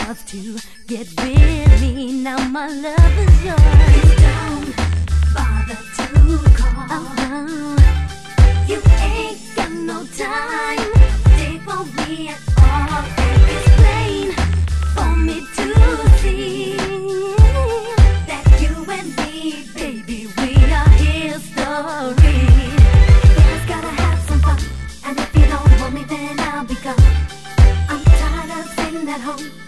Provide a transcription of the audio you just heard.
enough to get with me. Now my love is yours. Don't bother to call. You ain't got no time. Stay for me at all. It's plain for me to see that you and me, baby, we are history. Just gotta have some fun, and if you don't want me, then I'll be gone. I'm tired of sitting at home